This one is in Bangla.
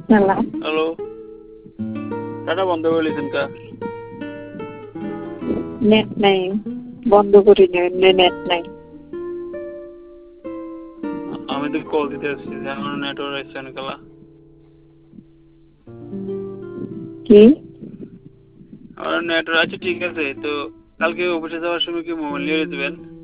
হ্যালো। হ্যালো, ডাটা বন্ধ করে লিখেন কা? নেট নাই, বন্ধ করি না, এমনি নেট নাই। আমি তো কল দিতে আসছি যে আমার নেটওয়ার্ক আসছে না কালা। কি? আমার নেটওয়ার্ক আছে, ঠিক আছে। তো কালকে অফিসে যাওয়ার সময় কি মোবাইল নিয়ে যেতে দেবেন?